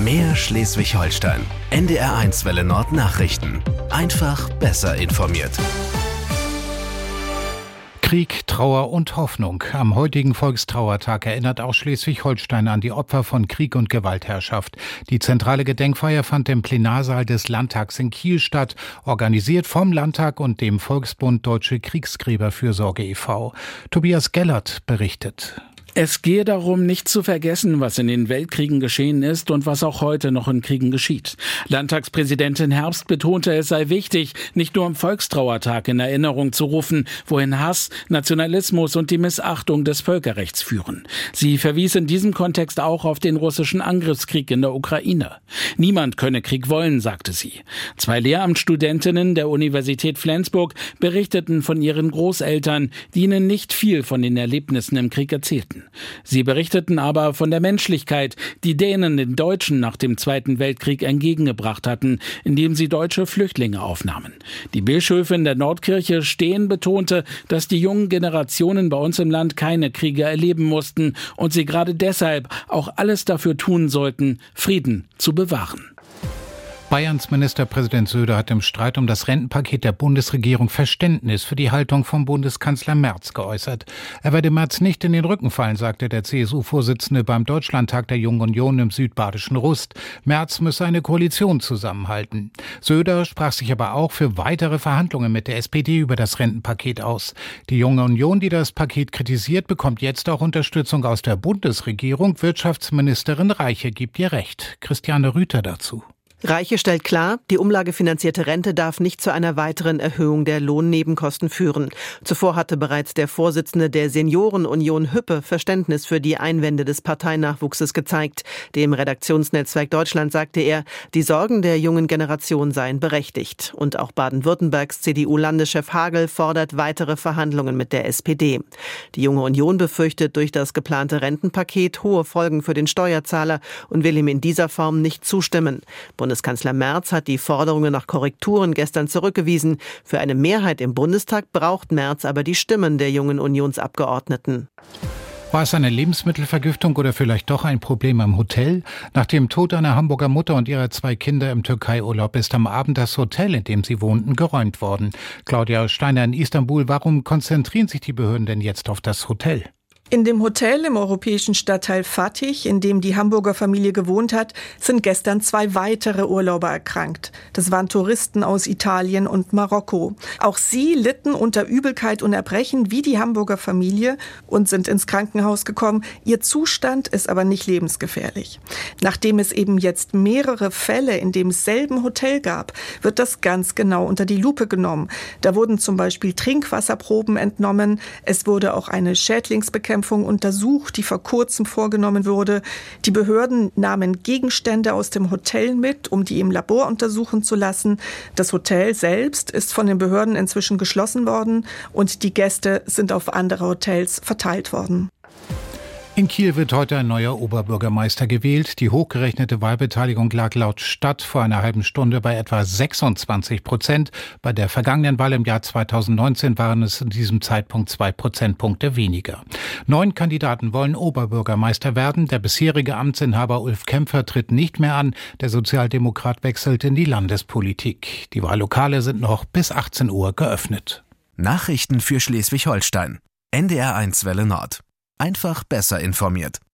Mehr Schleswig-Holstein. NDR1 Welle Nord Nachrichten. Einfach besser informiert. Krieg, Trauer und Hoffnung. Am heutigen Volkstrauertag erinnert auch Schleswig-Holstein an die Opfer von Krieg und Gewaltherrschaft. Die zentrale Gedenkfeier fand im Plenarsaal des Landtags in Kiel statt, organisiert vom Landtag und dem Volksbund Deutsche Kriegsgräberfürsorge e.V. Tobias Gellert berichtet. Es gehe darum, nicht zu vergessen, was in den Weltkriegen geschehen ist und was auch heute noch in Kriegen geschieht. Landtagspräsidentin Herbst betonte, es sei wichtig, nicht nur am Volkstrauertag in Erinnerung zu rufen, wohin Hass, Nationalismus und die Missachtung des Völkerrechts führen. Sie verwies in diesem Kontext auch auf den russischen Angriffskrieg in der Ukraine. Niemand könne Krieg wollen, sagte sie. 2 Lehramtsstudentinnen der Universität Flensburg berichteten von ihren Großeltern, die ihnen nicht viel von den Erlebnissen im Krieg erzählten. Sie berichteten aber von der Menschlichkeit, die Dänen den Deutschen nach dem Zweiten Weltkrieg entgegengebracht hatten, indem sie deutsche Flüchtlinge aufnahmen. Die Bischöfin der Nordkirche Steen betonte, dass die jungen Generationen bei uns im Land keine Kriege erleben mussten und sie gerade deshalb auch alles dafür tun sollten, Frieden zu bewahren. Bayerns Ministerpräsident Söder hat im Streit um das Rentenpaket der Bundesregierung Verständnis für die Haltung von Bundeskanzler Merz geäußert. Er werde Merz nicht in den Rücken fallen, sagte der CSU-Vorsitzende beim Deutschlandtag der Jungen Union im südbadischen Rust. Merz müsse eine Koalition zusammenhalten. Söder sprach sich aber auch für weitere Verhandlungen mit der SPD über das Rentenpaket aus. Die Junge Union, die das Paket kritisiert, bekommt jetzt auch Unterstützung aus der Bundesregierung. Wirtschaftsministerin Reiche gibt ihr Recht. Christiane Rüther dazu. Reiche stellt klar, die umlagefinanzierte Rente darf nicht zu einer weiteren Erhöhung der Lohnnebenkosten führen. Zuvor hatte bereits der Vorsitzende der Seniorenunion Hüppe Verständnis für die Einwände des Parteinachwuchses gezeigt. Dem Redaktionsnetzwerk Deutschland sagte er, die Sorgen der jungen Generation seien berechtigt. Und auch Baden-Württembergs CDU-Landeschef Hagel fordert weitere Verhandlungen mit der SPD. Die Junge Union befürchtet durch das geplante Rentenpaket hohe Folgen für den Steuerzahler und will ihm in dieser Form nicht zustimmen. Bundeskanzler Merz hat die Forderungen nach Korrekturen gestern zurückgewiesen. Für eine Mehrheit im Bundestag braucht Merz aber die Stimmen der Jungen Unionsabgeordneten. War es eine Lebensmittelvergiftung oder vielleicht doch ein Problem am Hotel? Nach dem Tod einer Hamburger Mutter und ihrer 2 Kinder im Türkei-Urlaub ist am Abend das Hotel, in dem sie wohnten, geräumt worden. Claudia Steiner in Istanbul, warum konzentrieren sich die Behörden denn jetzt auf das Hotel? In dem Hotel im europäischen Stadtteil Fatih, in dem die Hamburger Familie gewohnt hat, sind gestern 2 weitere Urlauber erkrankt. Das waren Touristen aus Italien und Marokko. Auch sie litten unter Übelkeit und Erbrechen wie die Hamburger Familie und sind ins Krankenhaus gekommen. Ihr Zustand ist aber nicht lebensgefährlich. Nachdem es eben jetzt mehrere Fälle in demselben Hotel gab, wird das ganz genau unter die Lupe genommen. Da wurden zum Beispiel Trinkwasserproben entnommen. Es wurde auch eine Schädlingsbekämpfung untersucht, die vor kurzem vorgenommen wurde. Die Behörden nahmen Gegenstände aus dem Hotel mit, um die im Labor untersuchen zu lassen. Das Hotel selbst ist von den Behörden inzwischen geschlossen worden und die Gäste sind auf andere Hotels verteilt worden. In Kiel wird heute ein neuer Oberbürgermeister gewählt. Die hochgerechnete Wahlbeteiligung lag laut Stadt vor einer halben Stunde bei etwa 26%. Bei der vergangenen Wahl im Jahr 2019 waren es in diesem Zeitpunkt 2 Prozentpunkte weniger. 9 Kandidaten wollen Oberbürgermeister werden. Der bisherige Amtsinhaber Ulf Kämpfer tritt nicht mehr an. Der Sozialdemokrat wechselt in die Landespolitik. Die Wahllokale sind noch bis 18 Uhr geöffnet. Nachrichten für Schleswig-Holstein. NDR1 Welle Nord. Einfach besser informiert.